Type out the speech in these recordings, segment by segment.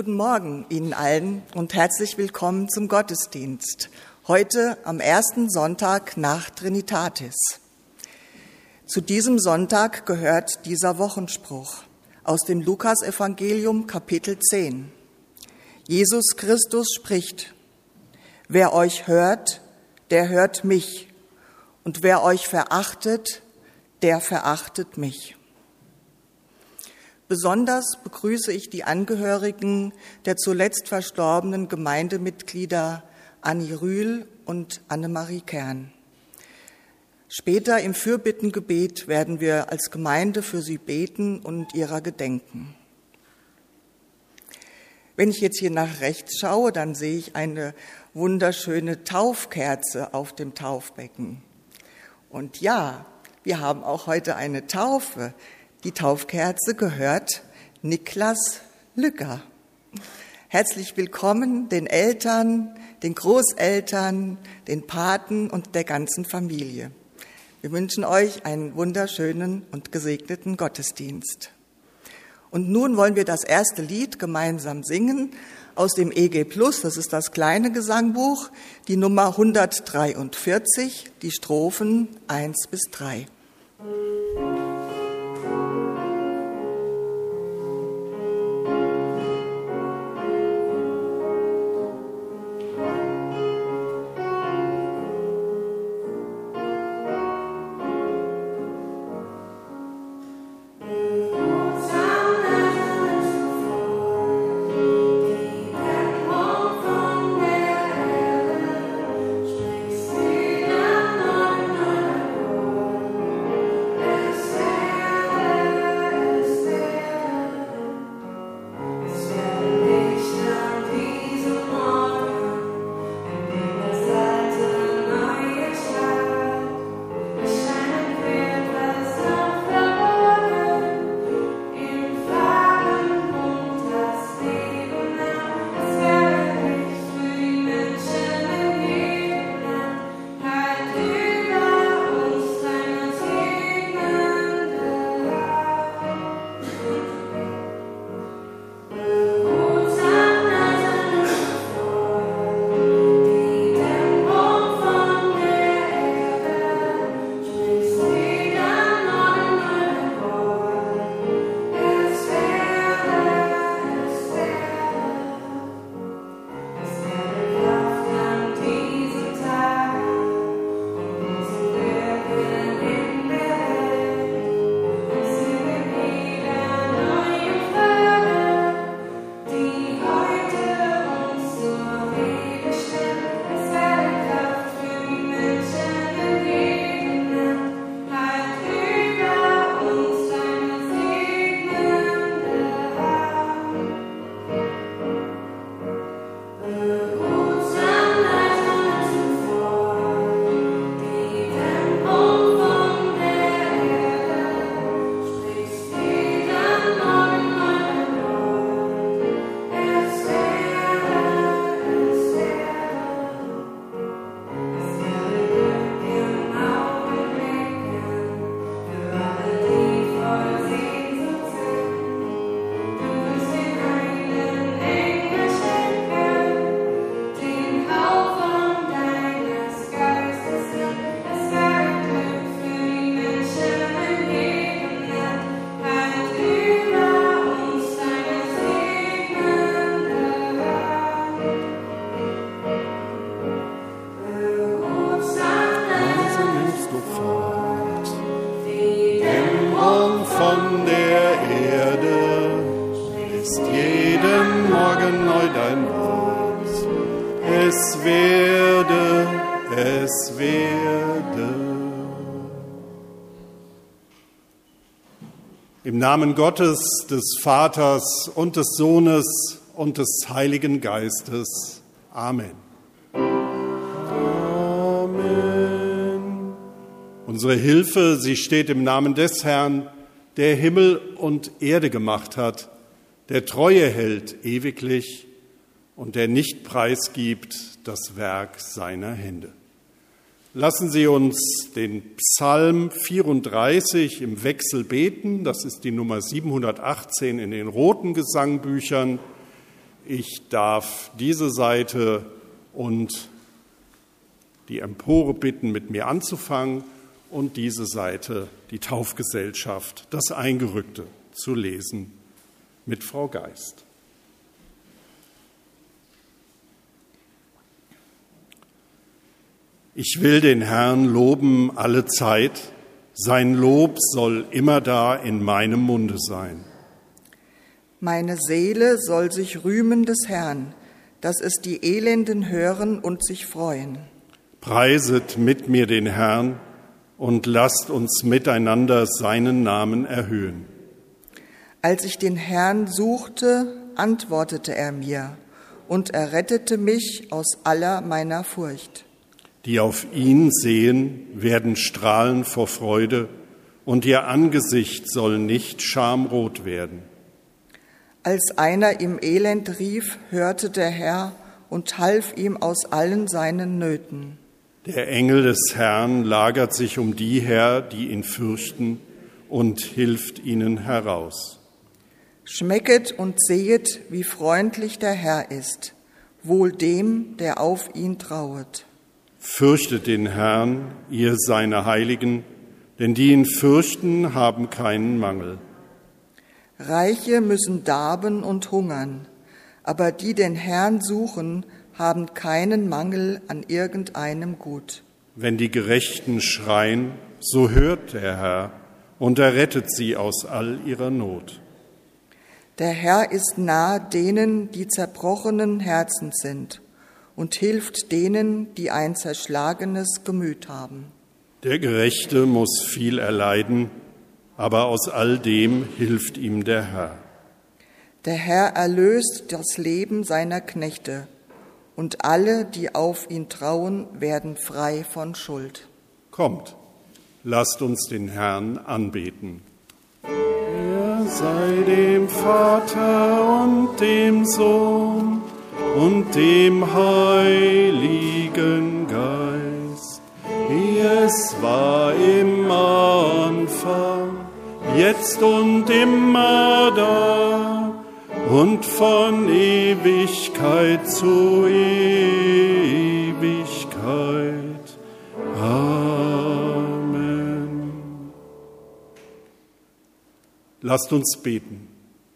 Guten Morgen Ihnen allen und herzlich willkommen zum Gottesdienst. Heute am ersten Sonntag nach Trinitatis. Zu diesem Sonntag gehört dieser Wochenspruch aus dem Lukasevangelium Kapitel 10. Jesus Christus spricht: Wer euch hört, der hört mich, und wer euch verachtet, der verachtet mich. Besonders begrüße ich die Angehörigen der zuletzt verstorbenen Gemeindemitglieder Anni Rühl und Annemarie Kern. Später im Fürbittengebet werden wir als Gemeinde für sie beten und ihrer gedenken. Wenn ich jetzt hier nach rechts schaue, dann sehe ich eine wunderschöne Taufkerze auf dem Taufbecken. Und ja, wir haben auch heute eine Taufe. Die Taufkerze gehört Niklas Lücker. Herzlich willkommen den Eltern, den Großeltern, den Paten und der ganzen Familie. Wir wünschen euch einen wunderschönen und gesegneten Gottesdienst. Und nun wollen wir das erste Lied gemeinsam singen aus dem EG Plus, das ist das kleine Gesangbuch, die Nummer 143, die Strophen 1 bis 3. Im Namen Gottes, des Vaters und des Sohnes und des Heiligen Geistes. Amen. Amen. Unsere Hilfe, sie steht im Namen des Herrn, der Himmel und Erde gemacht hat, der Treue hält ewiglich und der nicht preisgibt das Werk seiner Hände. Lassen Sie uns den Psalm 34 im Wechsel beten. Das ist die Nummer 718 in den roten Gesangbüchern. ich darf diese Seite und die Empore bitten, mit mir anzufangen und diese Seite, die Taufgesellschaft, das Eingerückte zu lesen mit Frau Geist. Ich will den Herrn loben alle Zeit, sein Lob soll immerdar in meinem Munde sein. Meine Seele soll sich rühmen des Herrn, dass es die Elenden hören und sich freuen. Preiset mit mir den Herrn und lasst uns miteinander seinen Namen erhöhen. Als ich den Herrn suchte, antwortete er mir und errettete mich aus aller meiner Furcht. Die auf ihn sehen, werden strahlen vor Freude, und ihr Angesicht soll nicht schamrot werden. Als einer im Elend rief, hörte der Herr und half ihm aus allen seinen Nöten. Der Engel des Herrn lagert sich um die her, die ihn fürchten, und hilft ihnen heraus. Schmecket und sehet, wie freundlich der Herr ist, wohl dem, der auf ihn trauet. Fürchtet den Herrn, ihr seine Heiligen, denn die ihn fürchten, haben keinen Mangel. Reiche müssen darben und hungern, aber die den Herrn suchen, haben keinen Mangel an irgendeinem Gut. Wenn die Gerechten schreien, so hört der Herr und errettet sie aus all ihrer Not. Der Herr ist nah denen, die zerbrochenen Herzens sind, und hilft denen, die ein zerschlagenes Gemüt haben. Der Gerechte muss viel erleiden, aber aus all dem hilft ihm der Herr. Der Herr erlöst das Leben seiner Knechte, und alle, die auf ihn trauen, werden frei von Schuld. Kommt, lasst uns den Herrn anbeten. Er sei dem Vater und dem Sohn und dem Heiligen Geist, wie es war im Anfang, jetzt und immer da und von Ewigkeit zu Ewigkeit. Amen. Lasst uns beten.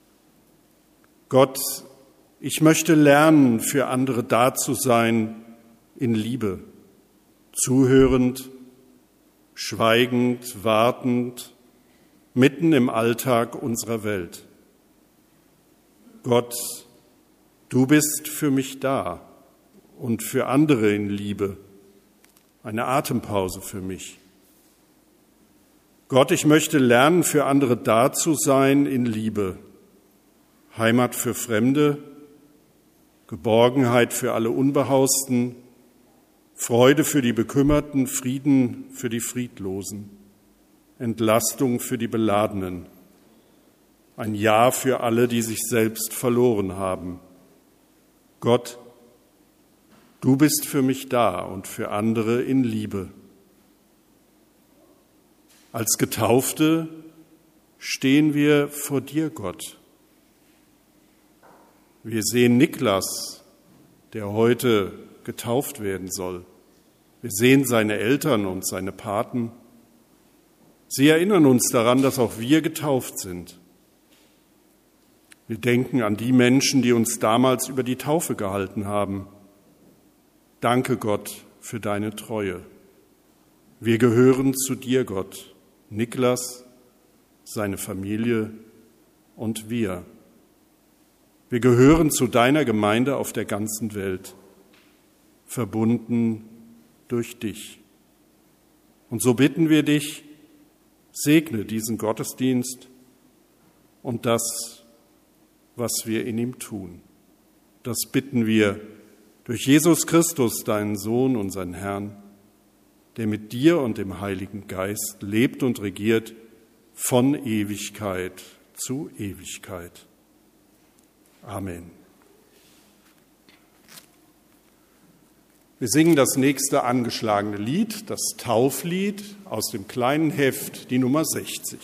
Gott, ich möchte lernen, für andere da zu sein in Liebe, zuhörend, schweigend, wartend, mitten im Alltag unserer Welt. Gott, du bist für mich da und für andere in Liebe, eine Atempause für mich. Gott, ich möchte lernen, für andere da zu sein in Liebe, Heimat für Fremde, Geborgenheit für alle Unbehausten, Freude für die Bekümmerten, Frieden für die Friedlosen, Entlastung für die Beladenen, ein Ja für alle, die sich selbst verloren haben. Gott, du bist für mich da und für andere in Liebe. Als Getaufte stehen wir vor dir, Gott. Wir sehen Niklas, der heute getauft werden soll. Wir sehen seine Eltern und seine Paten. Sie erinnern uns daran, dass auch wir getauft sind. Wir denken an die Menschen, die uns damals über die Taufe gehalten haben. Danke, Gott, für deine Treue. Wir gehören zu dir, Gott, Niklas, seine Familie und wir. Wir gehören zu deiner Gemeinde auf der ganzen Welt, verbunden durch dich. Und so bitten wir dich, segne diesen Gottesdienst und das, was wir in ihm tun. Das bitten wir durch Jesus Christus, deinen Sohn, unseren Herrn, der mit dir und dem Heiligen Geist lebt und regiert von Ewigkeit zu Ewigkeit. Amen. Wir singen das nächste angeschlagene Lied, das Tauflied aus dem kleinen Heft, die Nummer 60.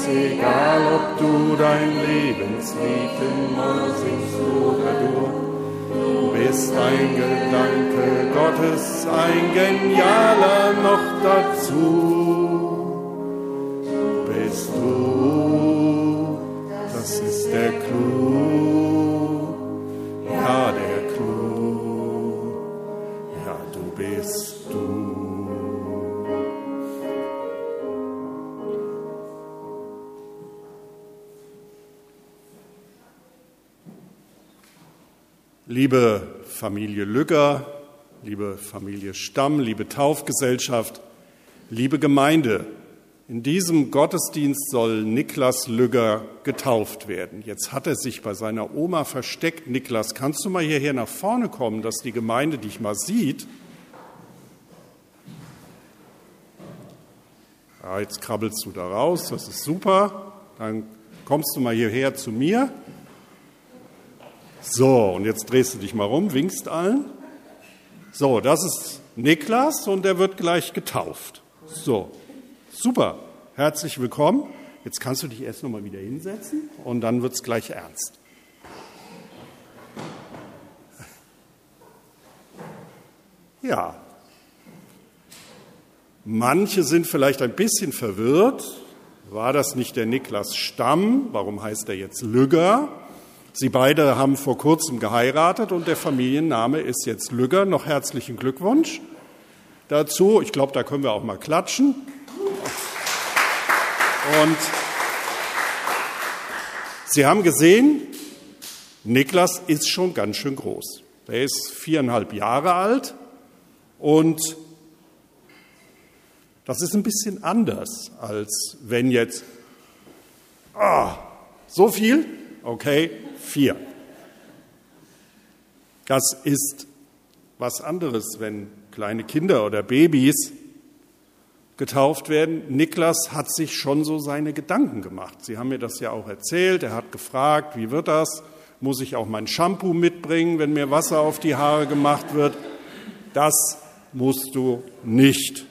ganz egal, ob du dein Lebenslied in Moll singst oder Dur. Du bist ein Gedanke Gottes, ein genialer noch dazu. Bist du, das ist der Clou, ja der Clou, ja du bist du. Liebe Familie Lügger, liebe Familie Stamm, liebe Taufgesellschaft, liebe Gemeinde, in diesem Gottesdienst soll Niklas Lügger getauft werden. Jetzt hat er sich bei seiner Oma versteckt. Niklas, kannst du mal hierher nach vorne kommen, dass die Gemeinde dich mal sieht? Ja, jetzt krabbelst du da raus, das ist super. Dann kommst du mal hierher zu mir. So, und jetzt drehst du dich mal rum, winkst allen. So, das ist Niklas und der wird gleich getauft. So, super, herzlich willkommen. Jetzt kannst du dich erst noch mal wieder hinsetzen und dann wird es gleich ernst. Ja, manche sind vielleicht ein bisschen verwirrt. War das nicht der Niklas Stamm? Warum heißt er jetzt Lügger? Sie beide haben vor kurzem geheiratet und der Familienname ist jetzt Lügger. Noch herzlichen Glückwunsch dazu. Ich glaube, da können wir auch mal klatschen. Und Sie haben gesehen, Niklas ist schon ganz schön groß. Er ist 4,5 Jahre alt und das ist ein bisschen anders, als wenn jetzt, so viel? Okay, 4. Das ist was anderes, wenn kleine Kinder oder Babys getauft werden. Niklas hat sich schon so seine Gedanken gemacht. Sie haben mir das ja auch erzählt. Er hat gefragt, wie wird das? Muss ich auch mein Shampoo mitbringen, wenn mir Wasser auf die Haare gemacht wird? Das musst du nicht.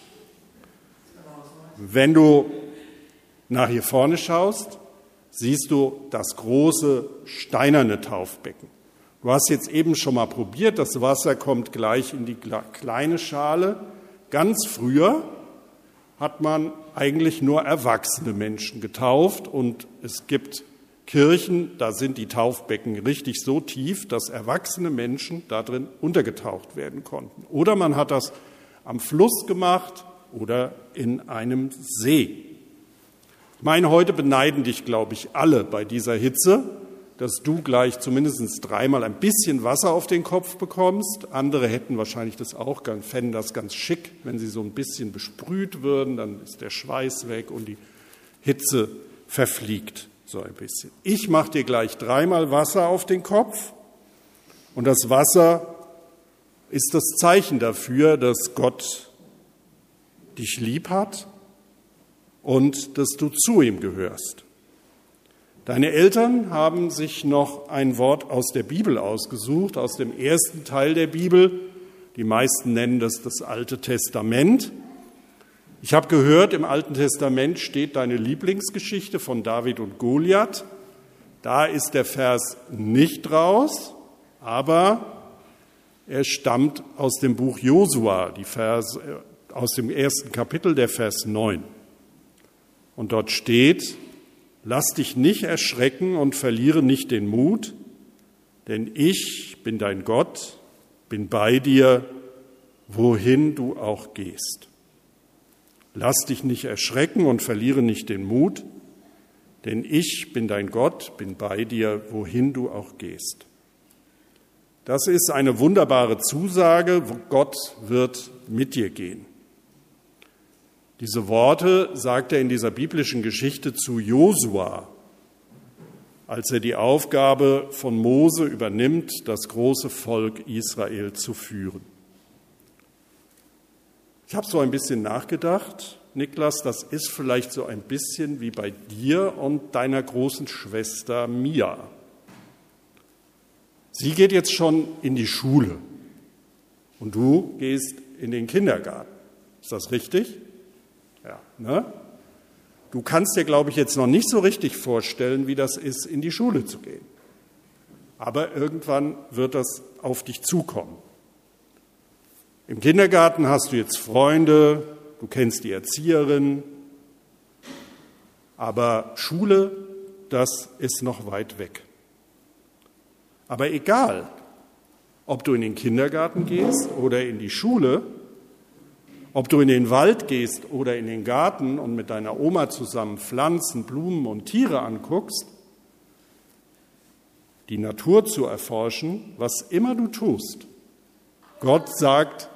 Wenn du nach hier vorne schaust, siehst du das große steinerne Taufbecken. Du hast jetzt eben schon mal probiert, das Wasser kommt gleich in die kleine Schale. Ganz früher hat man eigentlich nur erwachsene Menschen getauft und es gibt Kirchen, da sind die Taufbecken richtig so tief, dass erwachsene Menschen da drin untergetaucht werden konnten. Oder man hat das am Fluss gemacht oder in einem See. Ich meine, heute beneiden dich, glaube ich, alle bei dieser Hitze, dass du gleich zumindest 3-mal ein bisschen Wasser auf den Kopf bekommst. Andere hätten wahrscheinlich das auch, fänden das ganz schick, wenn sie so ein bisschen besprüht würden, dann ist der Schweiß weg und die Hitze verfliegt so ein bisschen. Ich mache dir gleich 3-mal Wasser auf den Kopf und das Wasser ist das Zeichen dafür, dass Gott dich lieb hat und dass du zu ihm gehörst. Deine Eltern haben sich noch ein Wort aus der Bibel ausgesucht, aus dem ersten Teil der Bibel. Die meisten nennen das das Alte Testament. Ich habe gehört, im Alten Testament steht deine Lieblingsgeschichte von David und Goliath. Da ist der Vers nicht raus, aber er stammt aus dem Buch Josua, aus dem ersten Kapitel, der Vers 9. Und dort steht: Lass dich nicht erschrecken und verliere nicht den Mut, denn ich bin dein Gott, bin bei dir, wohin du auch gehst. Lass dich nicht erschrecken und verliere nicht den Mut, denn ich bin dein Gott, bin bei dir, wohin du auch gehst. Das ist eine wunderbare Zusage, Gott wird mit dir gehen. Diese Worte sagt er in dieser biblischen Geschichte zu Josua, als er die Aufgabe von Mose übernimmt, das große Volk Israel zu führen. Ich habe so ein bisschen nachgedacht, Niklas, das ist vielleicht so ein bisschen wie bei dir und deiner großen Schwester Mia. Sie geht jetzt schon in die Schule und du gehst in den Kindergarten. Ist das richtig? Ja, ne? du kannst dir, glaube ich, jetzt noch nicht so richtig vorstellen, wie das ist, in die Schule zu gehen. Aber irgendwann wird das auf dich zukommen. Im Kindergarten hast du jetzt Freunde, du kennst die Erzieherin, aber Schule, das ist noch weit weg. Aber egal, ob du in den Kindergarten gehst oder in die Schule, ob du in den Wald gehst oder in den Garten und mit deiner Oma zusammen Pflanzen, Blumen und Tiere anguckst, die Natur zu erforschen, was immer du tust, Gott sagt,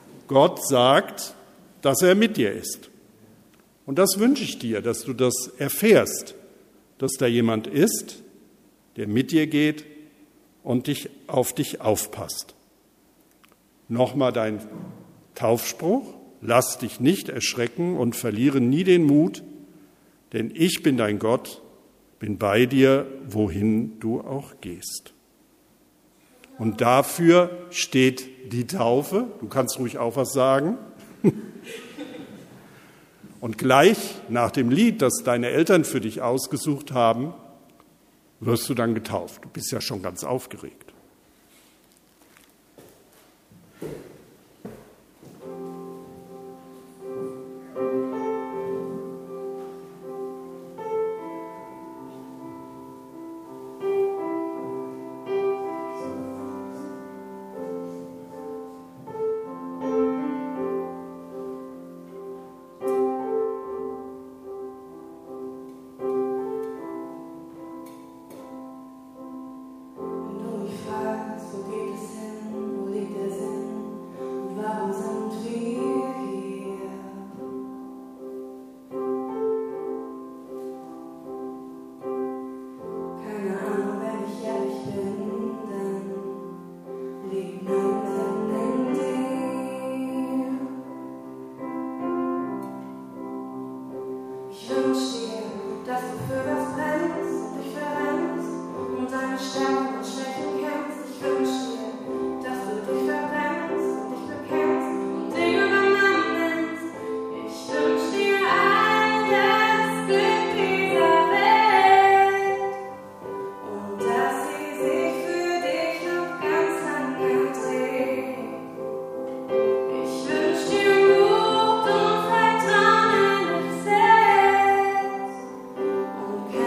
dass er mit dir ist. Und das wünsche ich dir, dass du das erfährst, dass da jemand ist, der mit dir geht und auf dich aufpasst. Nochmal dein Taufspruch: Lass dich nicht erschrecken und verliere nie den Mut, denn ich bin dein Gott, bin bei dir, wohin du auch gehst. Und dafür steht die Taufe. Du kannst ruhig auch was sagen. Und gleich nach dem Lied, das deine Eltern für dich ausgesucht haben, wirst du dann getauft. Du bist ja schon ganz aufgeregt. Und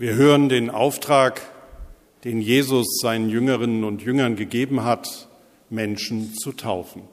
Wir hören den Auftrag, den Jesus seinen Jüngerinnen und Jüngern gegeben hat, Menschen zu taufen.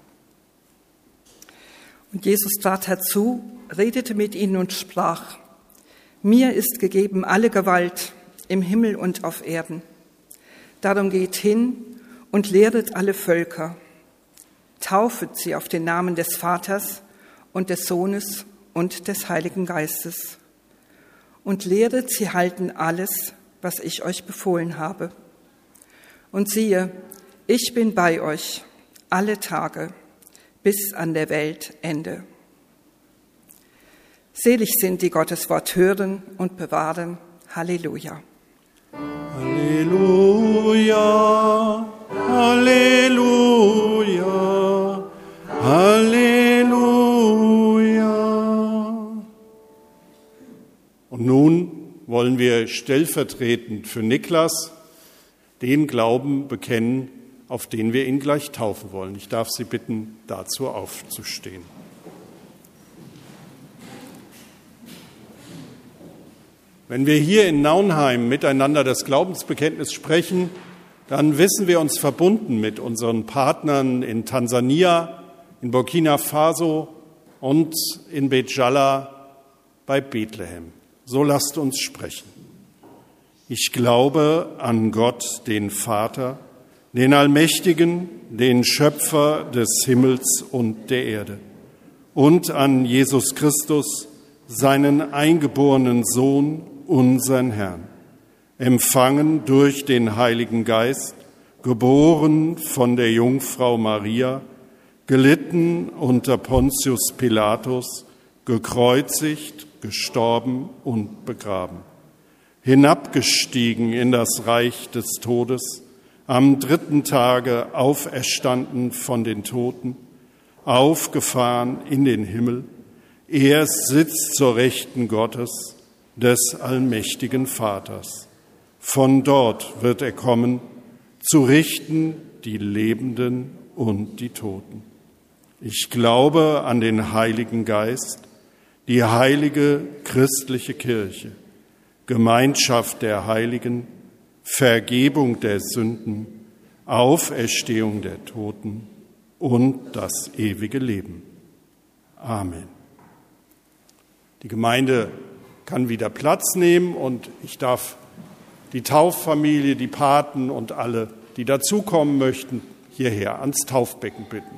Und Jesus trat herzu, redete mit ihnen und sprach: Mir ist gegeben alle Gewalt im Himmel und auf Erden. Darum geht hin und lehret alle Völker, taufet sie auf den Namen des Vaters und des Sohnes und des Heiligen Geistes und lehret sie halten alles, was ich euch befohlen habe. Und siehe, ich bin bei euch alle Tage bis an der Weltende. Selig sind, die Gottes Wort hören und bewahren. Halleluja. Halleluja, Halleluja, Halleluja. Und nun wollen wir stellvertretend für Niklas den Glauben bekennen, auf den wir ihn gleich taufen wollen. Ich darf Sie bitten, dazu aufzustehen. Wenn wir hier in Naunheim miteinander das Glaubensbekenntnis sprechen, dann wissen wir uns verbunden mit unseren Partnern in Tansania, in Burkina Faso und in Bet-Jalla bei Bethlehem. So lasst uns sprechen. Ich glaube an Gott, den Vater, den Allmächtigen, den Schöpfer des Himmels und der Erde, und an Jesus Christus, seinen eingeborenen Sohn, unseren Herrn, empfangen durch den Heiligen Geist, geboren von der Jungfrau Maria, gelitten unter Pontius Pilatus, gekreuzigt, gestorben und begraben, hinabgestiegen in das Reich des Todes, am 3. Tage auferstanden von den Toten, aufgefahren in den Himmel. Er sitzt zur Rechten Gottes, des allmächtigen Vaters. Von dort wird er kommen, zu richten die Lebenden und die Toten. Ich glaube an den Heiligen Geist, die heilige christliche Kirche, Gemeinschaft der Heiligen, Vergebung der Sünden, Auferstehung der Toten und das ewige Leben. Amen. Die Gemeinde kann wieder Platz nehmen und ich darf die Tauffamilie, die Paten und alle, die dazukommen möchten, hierher ans Taufbecken bitten.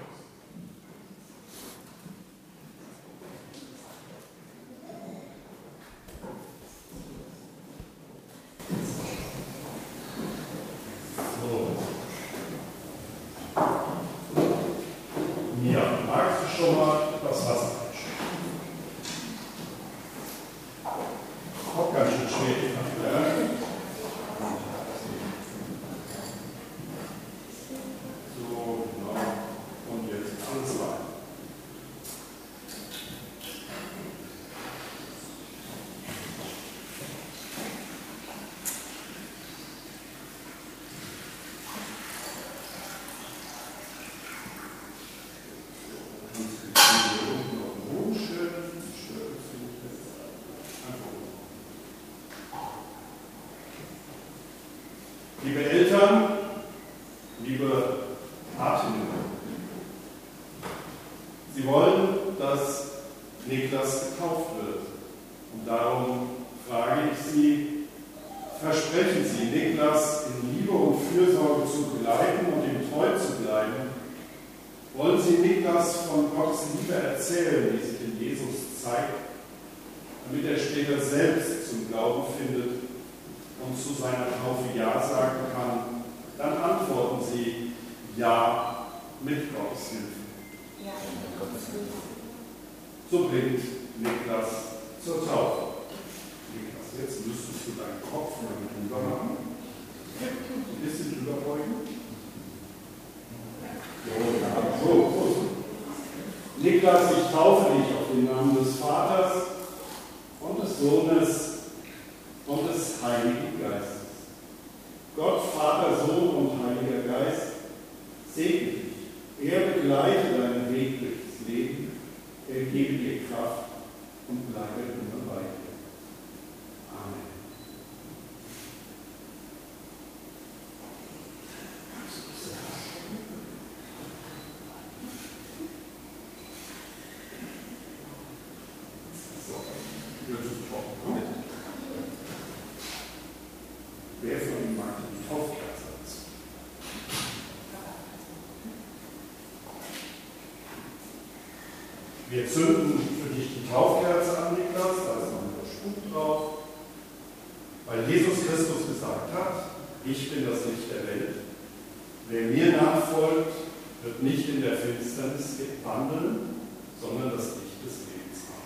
Ja, magst du schon mal das Wasser einschütten? Auch ganz schön schwer. So, genau. Und jetzt alles rein. Liebe Eltern, liebe Patinnen, Sie wollen, dass Niklas getauft wird. Und darum frage ich Sie, versprechen Sie, Niklas in Liebe und Fürsorge zu begleiten und ihm treu zu bleiben? Wollen Sie Niklas von Gottes Liebe erzählen, die sich in Jesus zeigt, damit er später selbst zum Glauben findet und zu seiner Taufe Ja sagen kann? Dann antworten Sie Ja mit Gottes Hilfe. Ja, mit Gottes Hilfe. So bringt Niklas zur Taufe. Niklas, jetzt müsstest du deinen Kopf mal drüber machen. Ein bisschen drüber beugen. So. Niklas, ich taufe dich auf den Namen des Vaters und des Sohnes und des Heiligen Geistes. Gott, Vater, Sohn und Heiliger Geist, segne dich. Er begleite deinen Weg durchs Leben, er gebe dir Kraft und bleibe immer bei dir. Amen. Wer von Ihnen mag die Taufkerze dazu? Wir zünden für dich die Taufkerze an, Niklas, da ist noch ein Spuk drauf. Weil Jesus Christus gesagt hat, ich bin das Licht der Welt. Wer mir nachfolgt, wird nicht in der Finsternis wandeln, sondern das Licht des Lebens haben.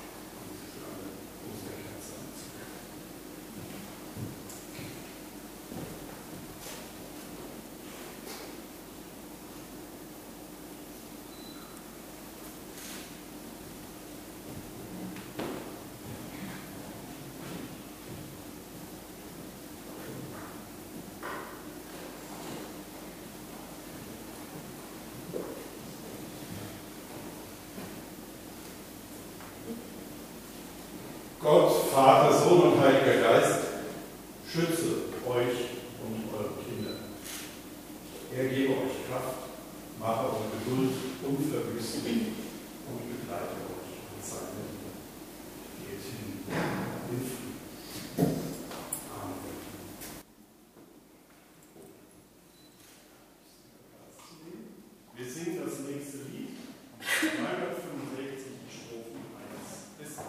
Gott, Vater, Sohn und Heiliger Geist, schütze euch und eure Kinder. Er gebe euch Kraft, mache eure Geduld unverwüstlich und begleite euch mit seiner Liebe. Geht hin in Frieden. Amen. Wir singen das nächste Lied, 365, die Strophen 1 bis 3.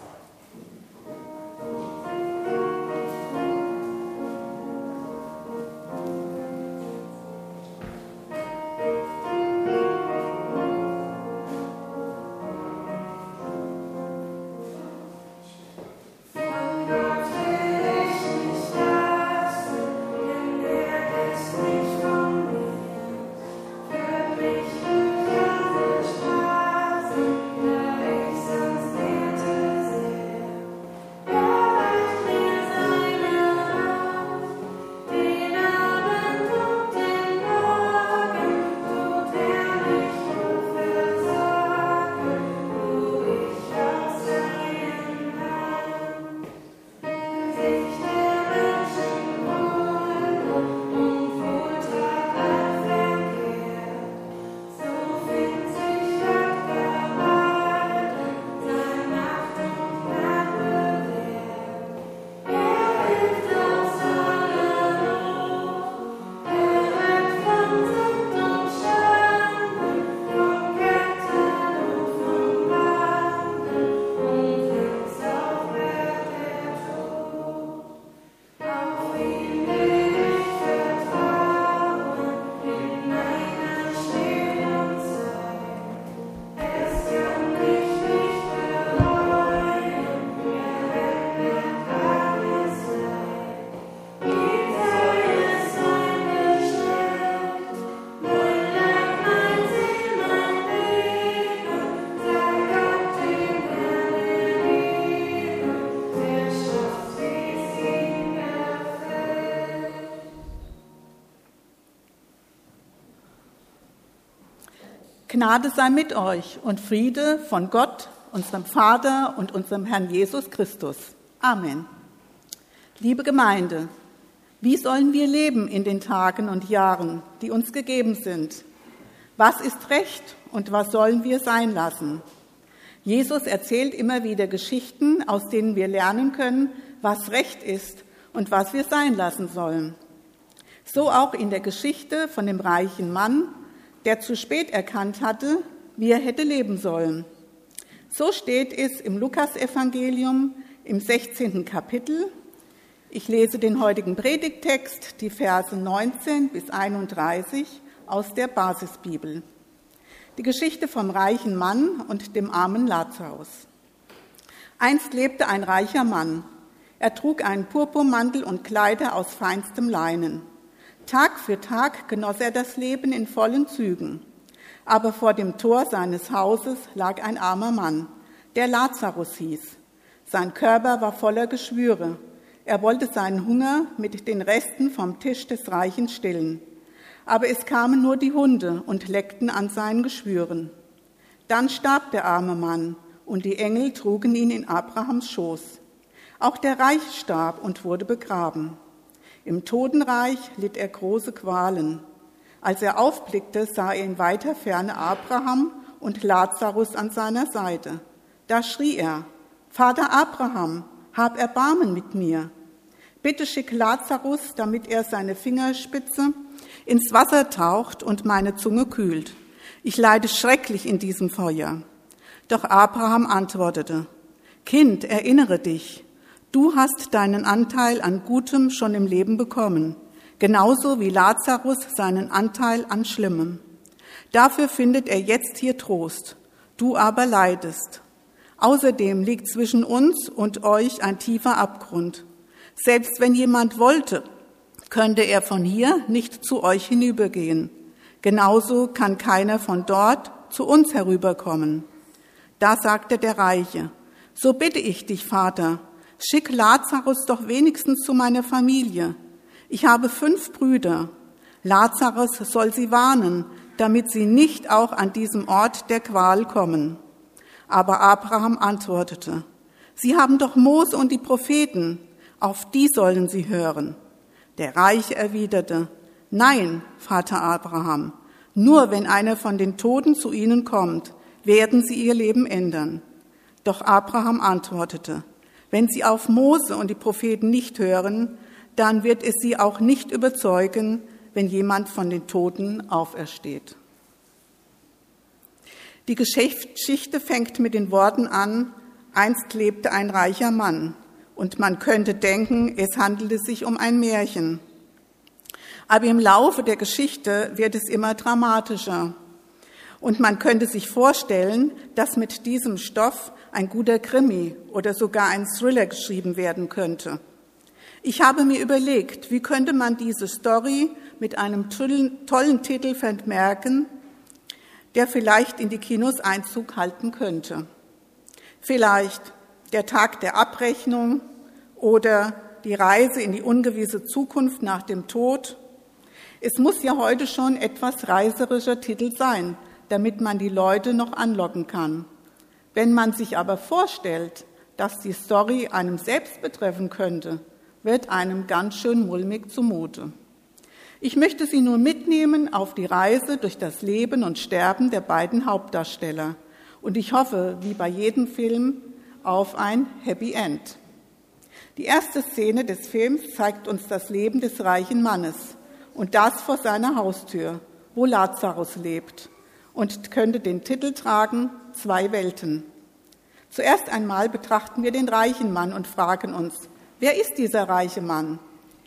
Gnade sei mit euch und Friede von Gott, unserem Vater und unserem Herrn Jesus Christus. Amen. Liebe Gemeinde, wie sollen wir leben in den Tagen und Jahren, die uns gegeben sind? Was ist Recht und was sollen wir sein lassen? Jesus erzählt immer wieder Geschichten, aus denen wir lernen können, was Recht ist und was wir sein lassen sollen. So auch in der Geschichte von dem reichen Mann, der zu spät erkannt hatte, wie er hätte leben sollen. So steht es im Lukasevangelium im 16. Kapitel. Ich lese den heutigen Predigttext, die Verse 19 bis 31 aus der Basisbibel. Die Geschichte vom reichen Mann und dem armen Lazarus. Einst lebte ein reicher Mann. Er trug einen Purpurmantel und Kleider aus feinstem Leinen. Tag für Tag genoss er das Leben in vollen Zügen. Aber vor dem Tor seines Hauses lag ein armer Mann, der Lazarus hieß. Sein Körper war voller Geschwüre. Er wollte seinen Hunger mit den Resten vom Tisch des Reichen stillen. Aber es kamen nur die Hunde und leckten an seinen Geschwüren. Dann starb der arme Mann und die Engel trugen ihn in Abrahams Schoß. Auch der Reiche starb und wurde begraben. Im Totenreich litt er große Qualen. Als er aufblickte, sah er in weiter Ferne Abraham und Lazarus an seiner Seite. Da schrie er: Vater Abraham, hab Erbarmen mit mir. Bitte schick Lazarus, damit er seine Fingerspitze ins Wasser taucht und meine Zunge kühlt. Ich leide schrecklich in diesem Feuer. Doch Abraham antwortete, Kind, erinnere dich, du hast deinen Anteil an Gutem schon im Leben bekommen, genauso wie Lazarus seinen Anteil an Schlimmem. Dafür findet er jetzt hier Trost, du aber leidest. Außerdem liegt zwischen uns und euch ein tiefer Abgrund. Selbst wenn jemand wollte, könnte er von hier nicht zu euch hinübergehen. Genauso kann keiner von dort zu uns herüberkommen. Da sagte der Reiche, so bitte ich dich, Vater, schick Lazarus doch wenigstens zu meiner Familie. Ich habe 5 Brüder. Lazarus soll sie warnen, damit sie nicht auch an diesem Ort der Qual kommen. Aber Abraham antwortete, Sie haben doch Mose und die Propheten, auf die sollen sie hören. Der Reiche erwiderte, Nein, Vater Abraham, nur wenn einer von den Toten zu ihnen kommt, werden sie ihr Leben ändern. Doch Abraham antwortete, wenn sie auf Mose und die Propheten nicht hören, dann wird es sie auch nicht überzeugen, wenn jemand von den Toten aufersteht. Die Geschichte fängt mit den Worten an, einst lebte ein reicher Mann. Und man könnte denken, es handelte sich um ein Märchen. Aber im Laufe der Geschichte wird es immer dramatischer. Und man könnte sich vorstellen, dass mit diesem Stoff ein guter Krimi oder sogar ein Thriller geschrieben werden könnte. Ich habe mir überlegt, wie könnte man diese Story mit einem tollen Titel vermerken, der vielleicht in die Kinos Einzug halten könnte. Vielleicht der Tag der Abrechnung oder die Reise in die ungewisse Zukunft nach dem Tod. Es muss ja heute schon etwas reißerischer Titel sein, damit man die Leute noch anlocken kann. Wenn man sich aber vorstellt, dass die Story einem selbst betreffen könnte, wird einem ganz schön mulmig zumute. Ich möchte Sie nun mitnehmen auf die Reise durch das Leben und Sterben der beiden Hauptdarsteller. Und ich hoffe, wie bei jedem Film, auf ein Happy End. Die erste Szene des Films zeigt uns das Leben des reichen Mannes und das vor seiner Haustür, wo Lazarus lebt, und könnte den Titel tragen, 2 Welten. Zuerst einmal betrachten wir den reichen Mann und fragen uns, wer ist dieser reiche Mann?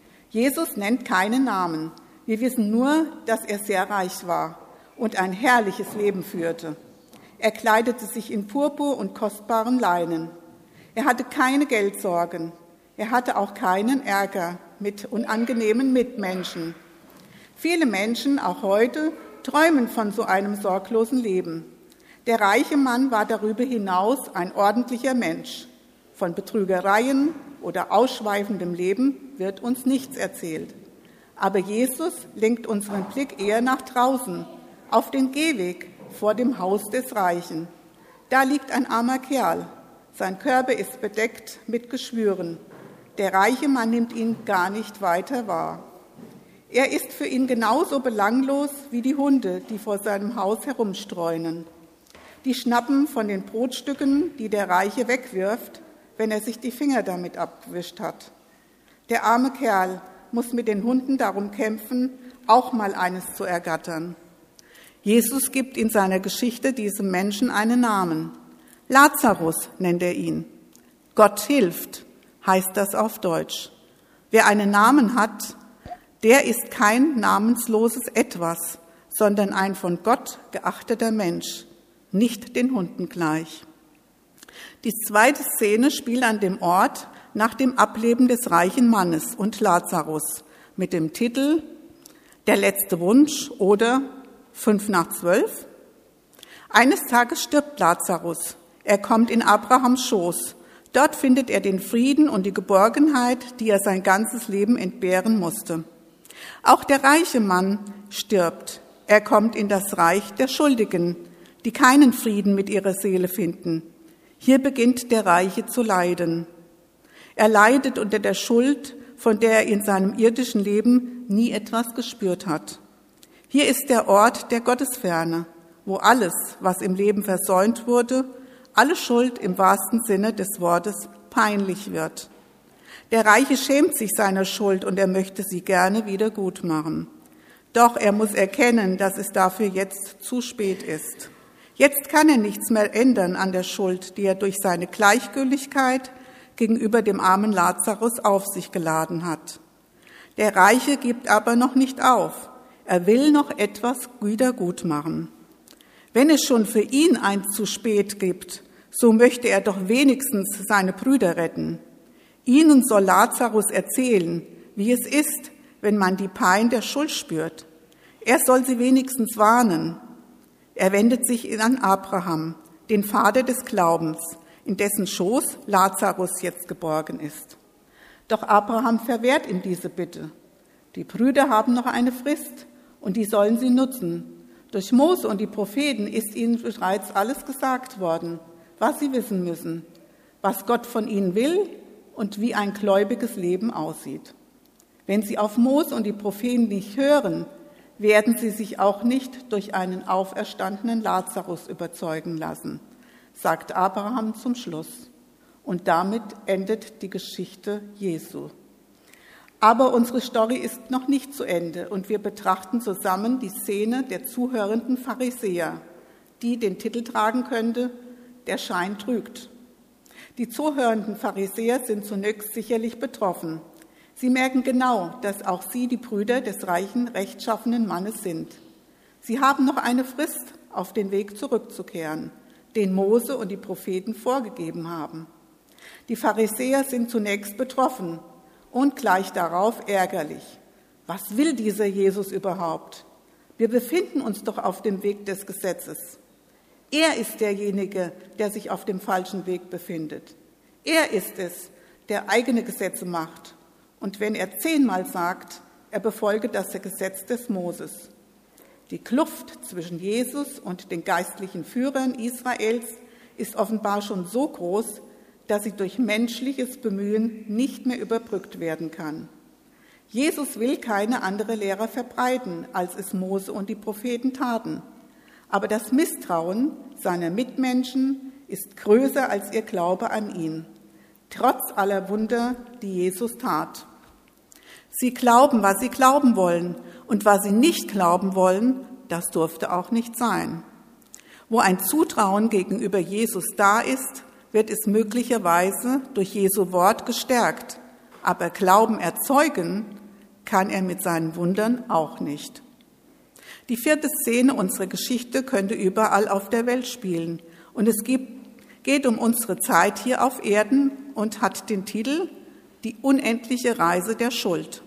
Jesus nennt keinen Namen. Wir wissen nur, dass er sehr reich war und ein herrliches Leben führte. Er kleidete sich in Purpur und kostbaren Leinen. Er hatte keine Geldsorgen. Er hatte auch keinen Ärger mit unangenehmen Mitmenschen. Viele Menschen, auch heute, träumen von so einem sorglosen Leben. Der reiche Mann war darüber hinaus ein ordentlicher Mensch. Von Betrügereien oder ausschweifendem Leben wird uns nichts erzählt. Aber Jesus lenkt unseren Blick eher nach draußen, auf den Gehweg vor dem Haus des Reichen. Da liegt ein armer Kerl. Sein Körper ist bedeckt mit Geschwüren. Der reiche Mann nimmt ihn gar nicht weiter wahr. Er ist für ihn genauso belanglos wie die Hunde, die vor seinem Haus herumstreunen. Die schnappen von den Brotstücken, die der Reiche wegwirft, wenn er sich die Finger damit abgewischt hat. Der arme Kerl muss mit den Hunden darum kämpfen, auch mal eines zu ergattern. Jesus gibt in seiner Geschichte diesem Menschen einen Namen. Lazarus nennt er ihn. Gott hilft, heißt das auf Deutsch. Wer einen Namen hat, der ist kein namensloses Etwas, sondern ein von Gott geachteter Mensch, nicht den Hunden gleich. Die zweite Szene spielt an dem Ort nach dem Ableben des reichen Mannes und Lazarus mit dem Titel Der letzte Wunsch oder 11:55. Eines Tages stirbt Lazarus. Er kommt in Abrahams Schoß. Dort findet er den Frieden und die Geborgenheit, die er sein ganzes Leben entbehren musste. Auch der reiche Mann stirbt. Er kommt in das Reich der Schuldigen, die keinen Frieden mit ihrer Seele finden. Hier beginnt der Reiche zu leiden. Er leidet unter der Schuld, von der er in seinem irdischen Leben nie etwas gespürt hat. Hier ist der Ort der Gottesferne, wo alles, was im Leben versäumt wurde, alle Schuld im wahrsten Sinne des Wortes peinlich wird. Der Reiche schämt sich seiner Schuld und er möchte sie gerne wieder gut machen. Doch er muss erkennen, dass es dafür jetzt zu spät ist. Jetzt kann er nichts mehr ändern an der Schuld, die er durch seine Gleichgültigkeit gegenüber dem armen Lazarus auf sich geladen hat. Der Reiche gibt aber noch nicht auf. Er will noch etwas wieder gut machen. Wenn es schon für ihn ein zu spät gibt, so möchte er doch wenigstens seine Brüder retten. Ihnen soll Lazarus erzählen, wie es ist, wenn man die Pein der Schuld spürt. Er soll sie wenigstens warnen. Er wendet sich an Abraham, den Vater des Glaubens, in dessen Schoß Lazarus jetzt geborgen ist. Doch Abraham verwehrt ihm diese Bitte. Die Brüder haben noch eine Frist und die sollen sie nutzen. Durch Mose und die Propheten ist ihnen bereits alles gesagt worden, was sie wissen müssen, was Gott von ihnen will und wie ein gläubiges Leben aussieht. Wenn sie auf Mose und die Propheten nicht hören, werden sie sich auch nicht durch einen auferstandenen Lazarus überzeugen lassen, sagt Abraham zum Schluss. Und damit endet die Geschichte Jesu. Aber unsere Story ist noch nicht zu Ende und wir betrachten zusammen die Szene der zuhörenden Pharisäer, die den Titel tragen könnte, der Schein trügt. Die zuhörenden Pharisäer sind zunächst sicherlich betroffen. Sie merken genau, dass auch sie die Brüder des reichen, rechtschaffenen Mannes sind. Sie haben noch eine Frist, auf den Weg zurückzukehren, den Mose und die Propheten vorgegeben haben. Die Pharisäer sind zunächst betroffen und gleich darauf ärgerlich. Was will dieser Jesus überhaupt? Wir befinden uns doch auf dem Weg des Gesetzes. Er ist derjenige, der sich auf dem falschen Weg befindet. Er ist es, der eigene Gesetze macht. Und wenn er 10-mal sagt, er befolge das Gesetz des Moses. Die Kluft zwischen Jesus und den geistlichen Führern Israels ist offenbar schon so groß, dass sie durch menschliches Bemühen nicht mehr überbrückt werden kann. Jesus will keine andere Lehre verbreiten, als es Mose und die Propheten taten. Aber das Misstrauen seiner Mitmenschen ist größer als ihr Glaube an ihn, trotz aller Wunder, die Jesus tat. Sie glauben, was sie glauben wollen, und was sie nicht glauben wollen, das durfte auch nicht sein. Wo ein Zutrauen gegenüber Jesus da ist, wird es möglicherweise durch Jesu Wort gestärkt, aber Glauben erzeugen kann er mit seinen Wundern auch nicht. Die 4. Szene unserer Geschichte könnte überall auf der Welt spielen und es geht um unsere Zeit hier auf Erden und hat den Titel Die unendliche Reise der Schuld.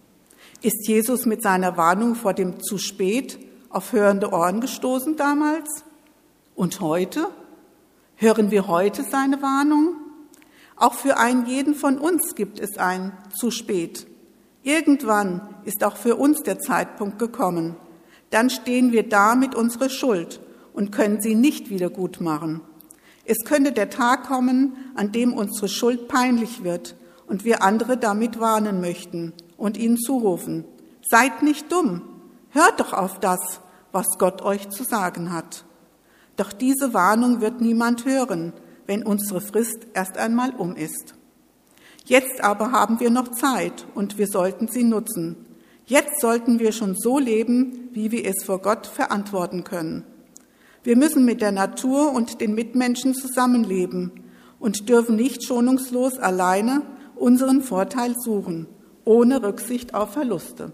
Ist Jesus mit seiner Warnung vor dem zu spät auf hörende Ohren gestoßen damals? Und heute? Hören wir heute seine Warnung? Auch für einen jeden von uns gibt es ein zu spät. Irgendwann ist auch für uns der Zeitpunkt gekommen. Dann stehen wir da mit unserer Schuld und können sie nicht wieder gut machen. Es könnte der Tag kommen, an dem unsere Schuld peinlich wird und wir andere damit warnen möchten und ihnen zurufen: Seid nicht dumm, hört doch auf das, was Gott euch zu sagen hat. Doch diese Warnung wird niemand hören, wenn unsere Frist erst einmal um ist. Jetzt aber haben wir noch Zeit und wir sollten sie nutzen. Jetzt sollten wir schon so leben, wie wir es vor Gott verantworten können. Wir müssen mit der Natur und den Mitmenschen zusammenleben und dürfen nicht schonungslos alleine unseren Vorteil suchen, ohne Rücksicht auf Verluste.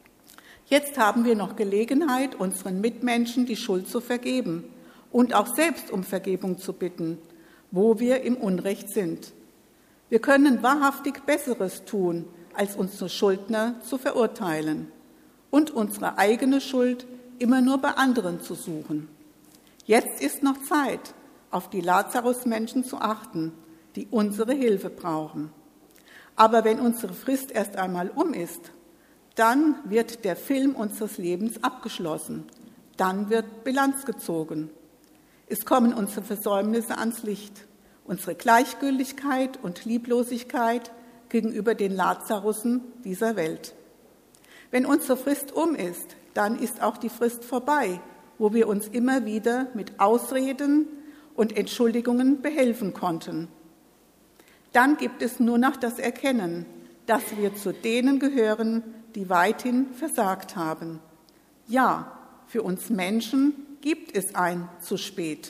Jetzt haben wir noch Gelegenheit, unseren Mitmenschen die Schuld zu vergeben und auch selbst um Vergebung zu bitten, wo wir im Unrecht sind. Wir können wahrhaftig Besseres tun, als unsere Schuldner zu verurteilen und unsere eigene Schuld immer nur bei anderen zu suchen. Jetzt ist noch Zeit, auf die Lazarus-Menschen zu achten, die unsere Hilfe brauchen. Aber wenn unsere Frist erst einmal um ist, dann wird der Film unseres Lebens abgeschlossen. Dann wird Bilanz gezogen. Es kommen unsere Versäumnisse ans Licht, unsere Gleichgültigkeit und Lieblosigkeit gegenüber den Lazarussen dieser Welt. Wenn unsere Frist um ist, dann ist auch die Frist vorbei, wo wir uns immer wieder mit Ausreden und Entschuldigungen behelfen konnten. Dann gibt es nur noch das Erkennen, dass wir zu denen gehören, die weithin versagt haben. Ja, für uns Menschen gibt es ein zu spät.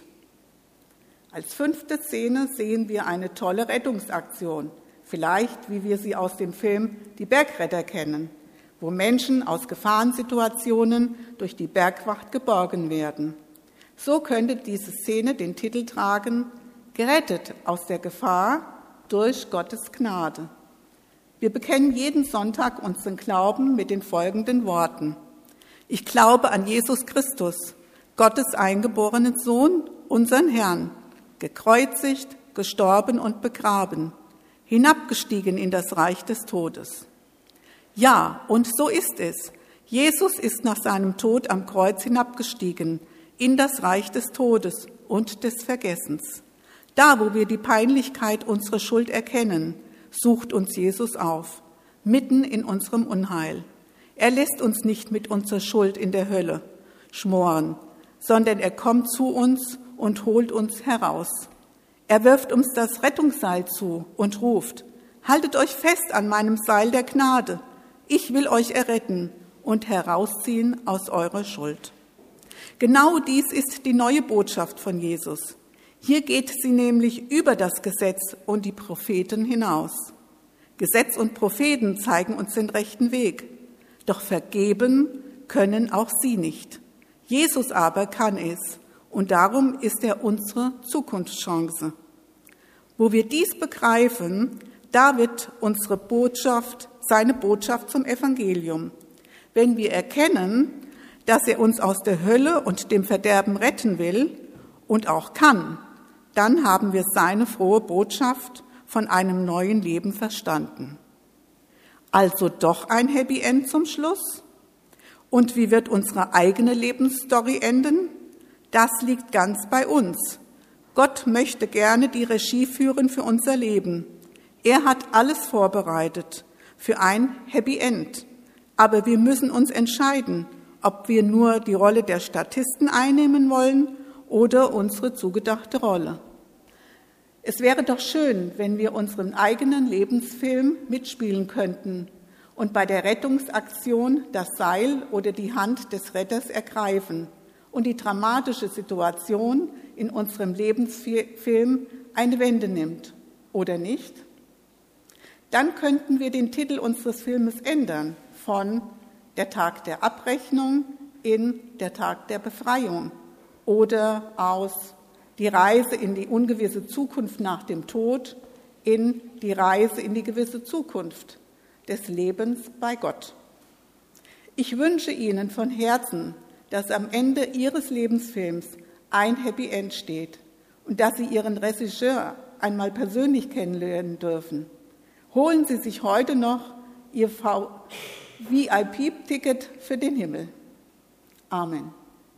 Als 5. Szene sehen wir eine tolle Rettungsaktion, vielleicht wie wir sie aus dem Film Die Bergretter kennen, wo Menschen aus Gefahrensituationen durch die Bergwacht geborgen werden. So könnte diese Szene den Titel tragen: Gerettet aus der Gefahr durch Gottes Gnade. Wir bekennen jeden Sonntag unseren Glauben mit den folgenden Worten: Ich glaube an Jesus Christus, Gottes eingeborenen Sohn, unseren Herrn, gekreuzigt, gestorben und begraben, hinabgestiegen in das Reich des Todes. Ja, und so ist es. Jesus ist nach seinem Tod am Kreuz hinabgestiegen in das Reich des Todes und des Vergessens. Da, wo wir die Peinlichkeit unserer Schuld erkennen, sucht uns Jesus auf, mitten in unserem Unheil. Er lässt uns nicht mit unserer Schuld in der Hölle schmoren, sondern er kommt zu uns und holt uns heraus. Er wirft uns das Rettungsseil zu und ruft: Haltet euch fest an meinem Seil der Gnade. Ich will euch erretten und herausziehen aus eurer Schuld. Genau dies ist die neue Botschaft von Jesus. Hier geht sie nämlich über das Gesetz und die Propheten hinaus. Gesetz und Propheten zeigen uns den rechten Weg, doch vergeben können auch sie nicht. Jesus aber kann es, und darum ist er unsere Zukunftschance. Wo wir dies begreifen, da wird unsere Botschaft, seine Botschaft zum Evangelium. Wenn wir erkennen, dass er uns aus der Hölle und dem Verderben retten will und auch kann, dann haben wir seine frohe Botschaft von einem neuen Leben verstanden. Also doch ein Happy End zum Schluss? Und wie wird unsere eigene Lebensstory enden? Das liegt ganz bei uns. Gott möchte gerne die Regie führen für unser Leben. Er hat alles vorbereitet für ein Happy End. Aber wir müssen uns entscheiden, ob wir nur die Rolle der Statisten einnehmen wollen oder unsere zugedachte Rolle. Es wäre doch schön, wenn wir unseren eigenen Lebensfilm mitspielen könnten und bei der Rettungsaktion das Seil oder die Hand des Retters ergreifen und die dramatische Situation in unserem Lebensfilm eine Wende nimmt, oder nicht? Dann könnten wir den Titel unseres Filmes ändern von Der Tag der Abrechnung in Der Tag der Befreiung oder aus Die Reise in die ungewisse Zukunft nach dem Tod in Die Reise in die gewisse Zukunft des Lebens bei Gott. Ich wünsche Ihnen von Herzen, dass am Ende Ihres Lebensfilms ein Happy End steht und dass Sie Ihren Regisseur einmal persönlich kennenlernen dürfen. Holen Sie sich heute noch Ihr VIP-Ticket für den Himmel. Amen.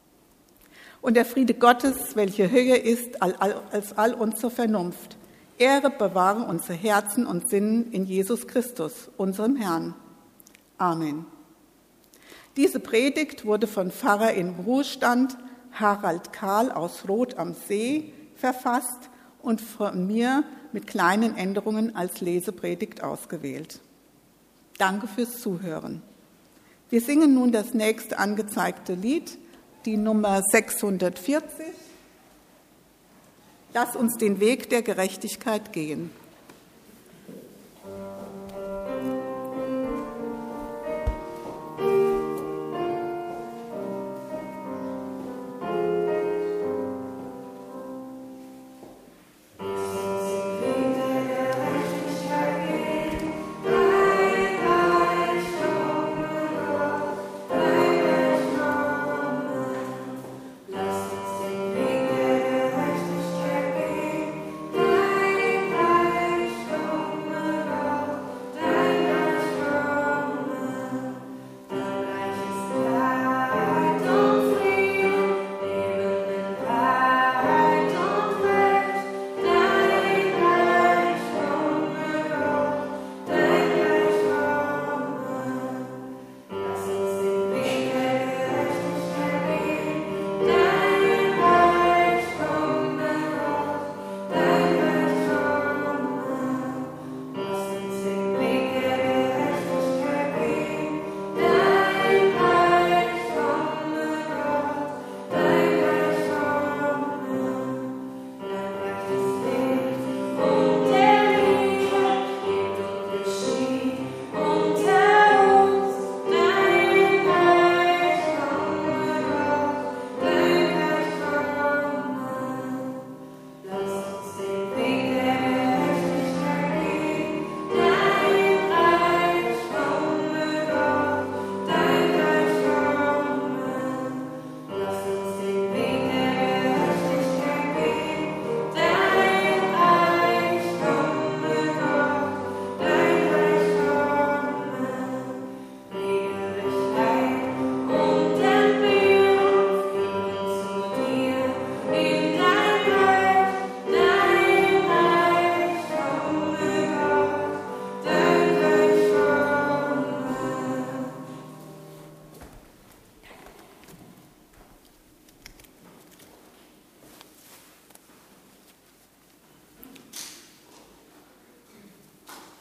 Und der Friede Gottes, welcher höher ist als all unsere Vernunft, Ehre bewahre unsere Herzen und Sinnen in Jesus Christus, unserem Herrn. Amen. Diese Predigt wurde von Pfarrer im Ruhestand Harald Kahl aus Roth am See verfasst und von mir mit kleinen Änderungen als Lesepredigt ausgewählt. Danke fürs Zuhören. Wir singen nun das nächste angezeigte Lied, die Nummer 640. Lass uns den Weg der Gerechtigkeit gehen. Dein Reich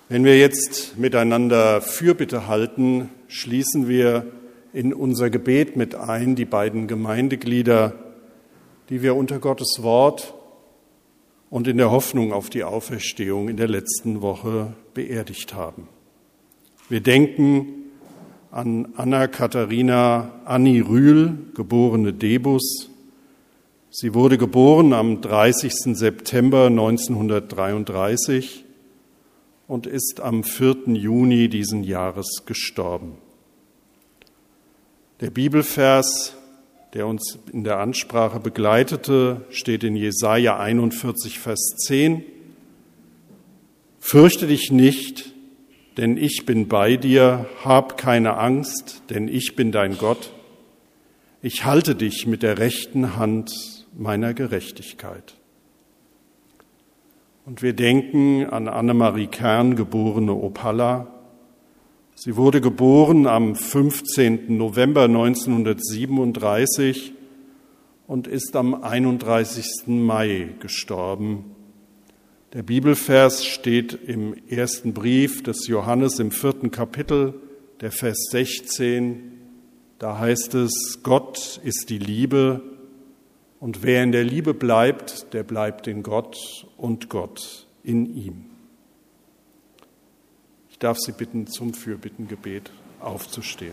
Wenn wir jetzt miteinander Fürbitte halten, schließen wir in unser Gebet mit ein die beiden Gemeindeglieder, die wir unter Gottes Wort und in der Hoffnung auf die Auferstehung in der letzten Woche beerdigt haben. Wir denken an Anna-Katharina Anni Rühl, geborene Debus. Sie wurde geboren am 30. September 1933 und ist am 4. Juni diesen Jahres gestorben. Der Bibelvers, der uns in der Ansprache begleitete, steht in Jesaja 41, Vers 10. Fürchte dich nicht, denn ich bin bei dir, hab keine Angst, denn ich bin dein Gott. Ich halte dich mit der rechten Hand meiner Gerechtigkeit. Und wir denken an Annemarie Kern, geborene Opalla. Sie wurde geboren am 15. November 1937 und ist am 31. Mai gestorben. Der Bibelvers steht im ersten Brief des Johannes im 4. Kapitel, der Vers 16. Da heißt es, Gott ist die Liebe und wer in der Liebe bleibt, der bleibt in Gott und Gott in ihm. Ich darf Sie bitten, zum Fürbittengebet aufzustehen.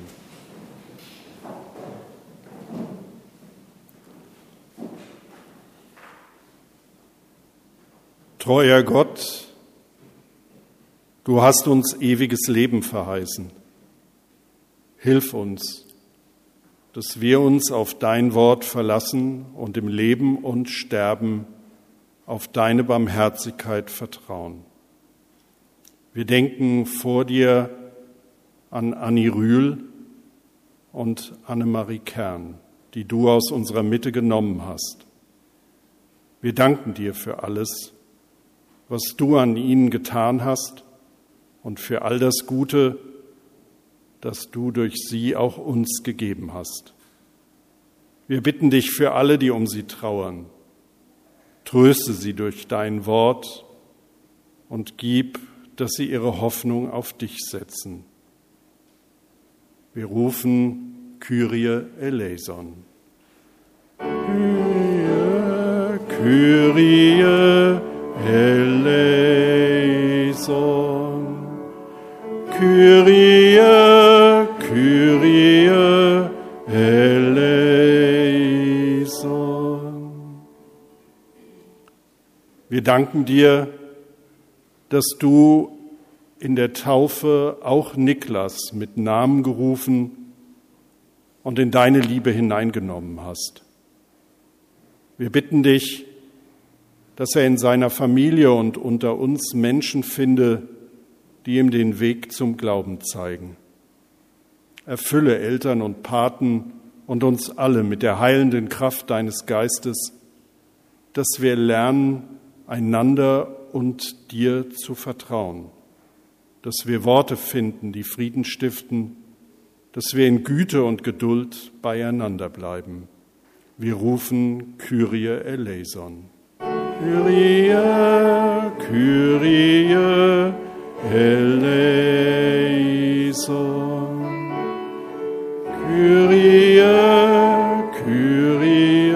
Treuer Gott, du hast uns ewiges Leben verheißen. Hilf uns, dass wir uns auf dein Wort verlassen und im Leben und Sterben auf deine Barmherzigkeit vertrauen. Wir denken vor dir an Anni Rühl und Annemarie Kern, die du aus unserer Mitte genommen hast. Wir danken dir für alles, was du an ihnen getan hast und für all das Gute, das du durch sie auch uns gegeben hast. Wir bitten dich für alle, die um sie trauern. Tröste sie durch dein Wort und gib, dass sie ihre Hoffnung auf dich setzen. Wir rufen Kyrie eleison. Kyrie eleison. Kyrie, Kyrie eleison. Wir danken dir, dass du in der Taufe auch Niklas mit Namen gerufen und in deine Liebe hineingenommen hast. Wir bitten dich, dass er in seiner Familie und unter uns Menschen finde, die ihm den Weg zum Glauben zeigen. Erfülle Eltern und Paten und uns alle mit der heilenden Kraft deines Geistes, dass wir lernen, einander und dir zu vertrauen, dass wir Worte finden, die Frieden stiften, dass wir in Güte und Geduld beieinander bleiben. Wir rufen Kyrie eleison. Kyrie, Kyrie eleison. Kyrie, Kyrie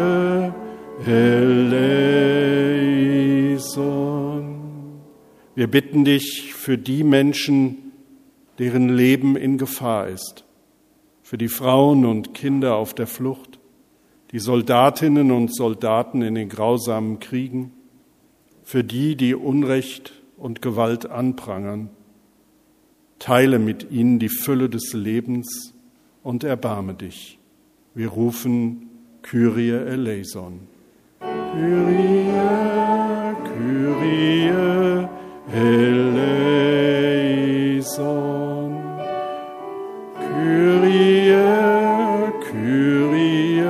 eleison. Wir bitten dich für die Menschen, deren Leben in Gefahr ist, für die Frauen und Kinder auf der Flucht, die Soldatinnen und Soldaten in den grausamen Kriegen, für die, die Unrecht und Gewalt anprangern. Teile mit ihnen die Fülle des Lebens und erbarme dich. Wir rufen Kyrie eleison. Kyrie, Kyrie eleison. Kyrie, Kyrie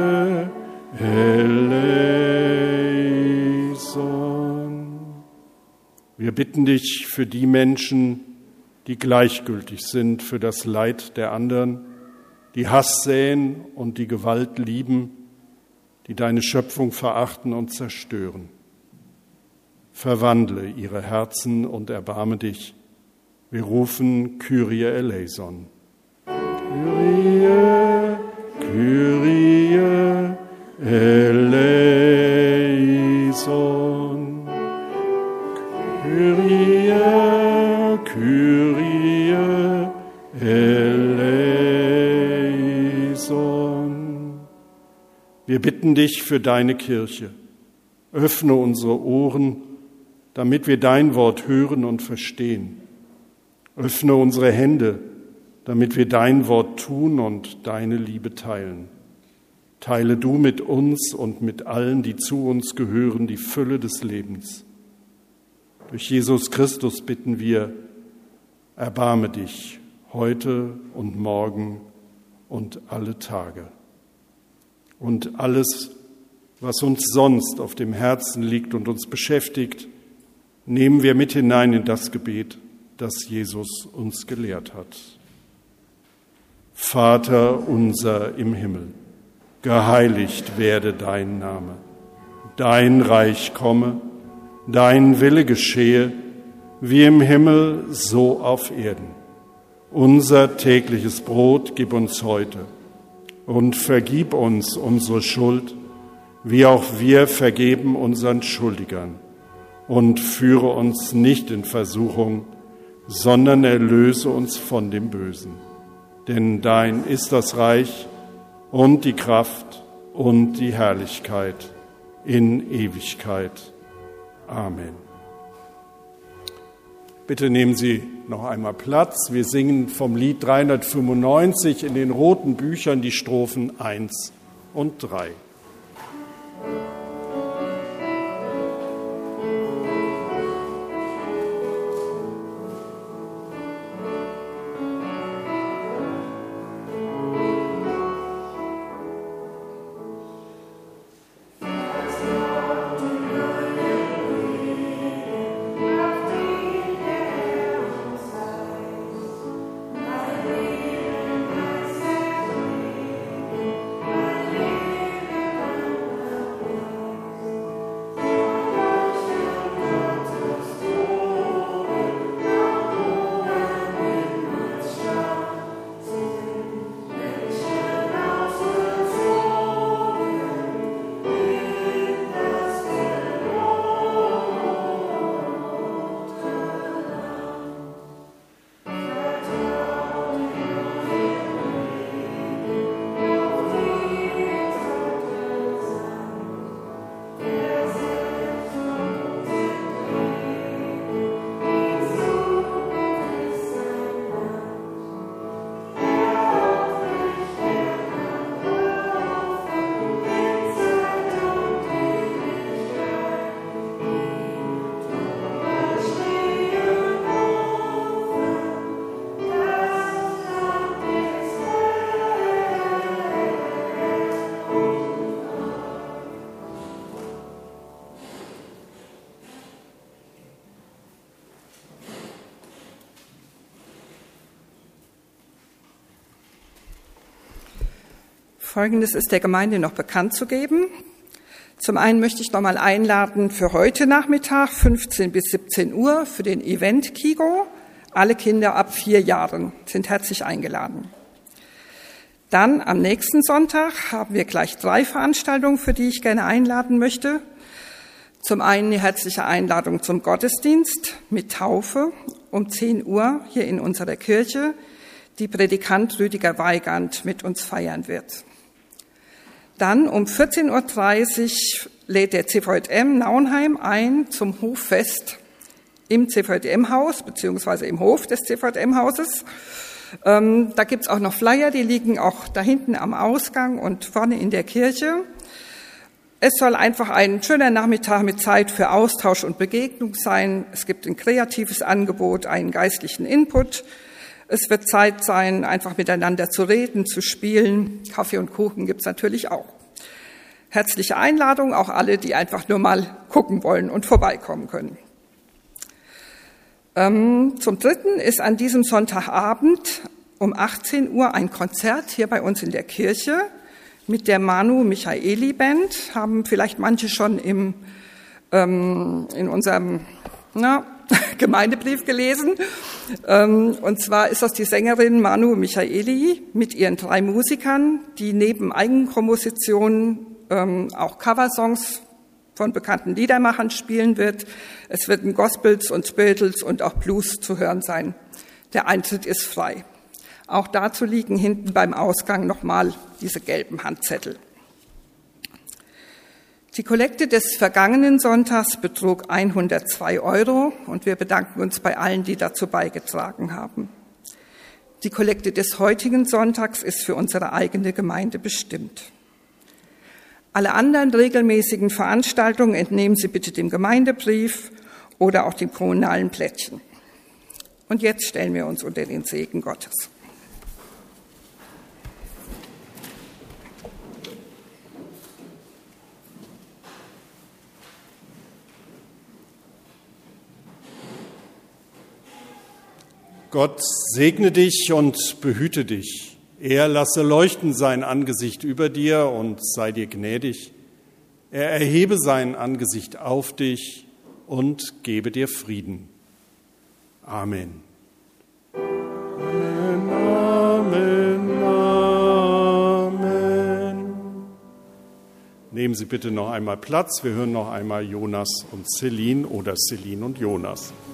eleison. Wir bitten dich für die Menschen, die gleichgültig sind für das Leid der anderen, die Hass säen und die Gewalt lieben, die deine Schöpfung verachten und zerstören. Verwandle ihre Herzen und erbarme dich. Wir rufen Kyrie eleison. Kyrie, Kyrie eleison. Kyrie, Kyrie eleison. Wir bitten dich für deine Kirche. Öffne unsere Ohren, damit wir dein Wort hören und verstehen. Öffne unsere Hände, damit wir dein Wort tun und deine Liebe teilen. Teile du mit uns und mit allen, die zu uns gehören, die Fülle des Lebens. Durch Jesus Christus bitten wir, erbarme dich heute und morgen und alle Tage. Und alles, was uns sonst auf dem Herzen liegt und uns beschäftigt, nehmen wir mit hinein in das Gebet, das Jesus uns gelehrt hat. Vater unser im Himmel, geheiligt werde dein Name. Dein Reich komme, dein Wille geschehe, wie im Himmel, so auf Erden. Unser tägliches Brot gib uns heute und vergib uns unsere Schuld, wie auch wir vergeben unseren Schuldigern. Und führe uns nicht in Versuchung, sondern erlöse uns von dem Bösen. Denn dein ist das Reich und die Kraft und die Herrlichkeit in Ewigkeit. Amen. Bitte nehmen Sie noch einmal Platz. Wir singen vom Lied 395 in den roten Büchern die Strophen 1 und 3. Folgendes ist der Gemeinde noch bekannt zu geben. Zum einen möchte ich nochmal einladen für heute Nachmittag, 15 bis 17 Uhr, für den Event Kigo. Alle Kinder ab 4 Jahren sind herzlich eingeladen. Dann am nächsten Sonntag haben wir gleich 3 Veranstaltungen, für die ich gerne einladen möchte. Zum einen eine herzliche Einladung zum Gottesdienst mit Taufe um 10 Uhr hier in unserer Kirche, die Predikant Rüdiger Weigand mit uns feiern wird. Dann um 14.30 Uhr lädt der CVJM Nauenheim ein zum Hoffest im CVJM-Haus beziehungsweise im Hof des CVJM-Hauses. Da gibt's auch noch Flyer, die liegen auch da hinten am Ausgang und vorne in der Kirche. Es soll einfach ein schöner Nachmittag mit Zeit für Austausch und Begegnung sein. Es gibt ein kreatives Angebot, einen geistlichen Input. Es wird Zeit sein, einfach miteinander zu reden, zu spielen. Kaffee und Kuchen gibt's natürlich auch. Herzliche Einladung, auch alle, die einfach nur mal gucken wollen und vorbeikommen können. Zum Dritten ist an diesem Sonntagabend um 18 Uhr ein Konzert hier bei uns in der Kirche mit der Manu Michaeli Band. Haben vielleicht manche schon in unserem Gemeindebrief gelesen. Und zwar ist das die Sängerin Manu Michaeli mit ihren 3 Musikern, die neben Eigenkompositionen auch Coversongs von bekannten Liedermachern spielen wird. Es werden Gospels und Spirituals und auch Blues zu hören sein. Der Eintritt ist frei. Auch dazu liegen hinten beim Ausgang nochmal diese gelben Handzettel. Die Kollekte des vergangenen Sonntags betrug 102 € und wir bedanken uns bei allen, die dazu beigetragen haben. Die Kollekte des heutigen Sonntags ist für unsere eigene Gemeinde bestimmt. Alle anderen regelmäßigen Veranstaltungen entnehmen Sie bitte dem Gemeindebrief oder auch dem kommunalen Plättchen. Und jetzt stellen wir uns unter den Segen Gottes. Gott segne dich und behüte dich. Er lasse leuchten sein Angesicht über dir und sei dir gnädig. Er erhebe sein Angesicht auf dich und gebe dir Frieden. Amen. Amen, Amen, Amen. Nehmen Sie bitte noch einmal Platz. Wir hören noch einmal Jonas und Celine oder Celine und Jonas.